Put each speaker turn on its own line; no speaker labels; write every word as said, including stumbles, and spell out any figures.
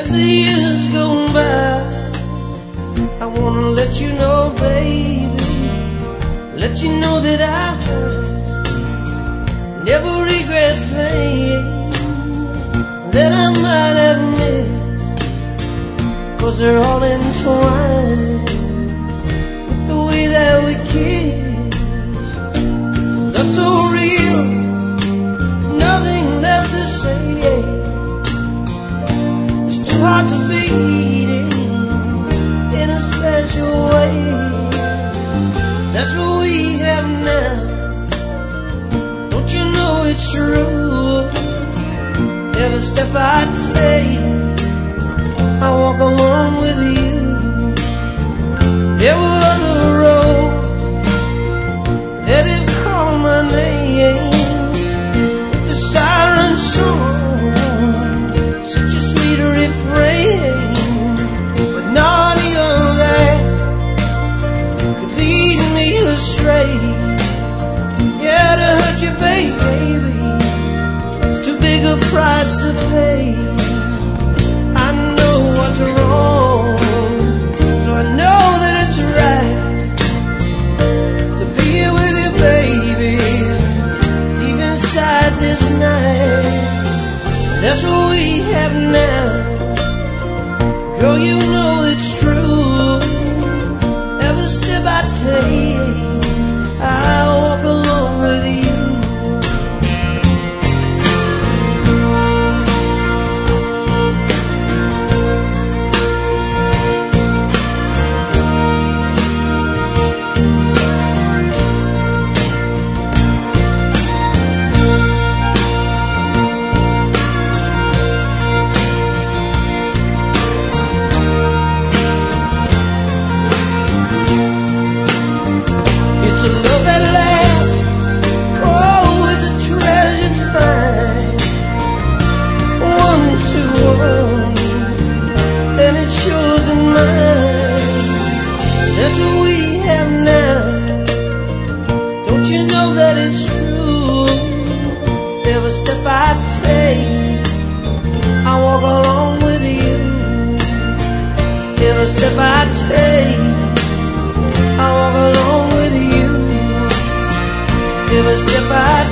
As the years go by, I wanna let you know, baby, let you know that I never regret things that I might have missed, 'cause they're all entwined with the way that we kiss. Love so real, nothing left to say. It's too hard to beat it in a special way. That's what we have now. Don't you know it's true? Every step I take, I walk along with you. There were other roads that have called my name, the siren song, such a sweet refrain, but not even that could lead me astray. Yeah, to hurt you, baby, it's too big a price to pay. I know what's wrong, so I know that it's right to be here with you, baby, deep inside this night. That's what we have now. Girl, you know it's true. Every step I take, I walk along with you. That's what we have now. Don't you know that it's true? Every step I take, I walk along with you. Every step I take, I walk along with you. Every step I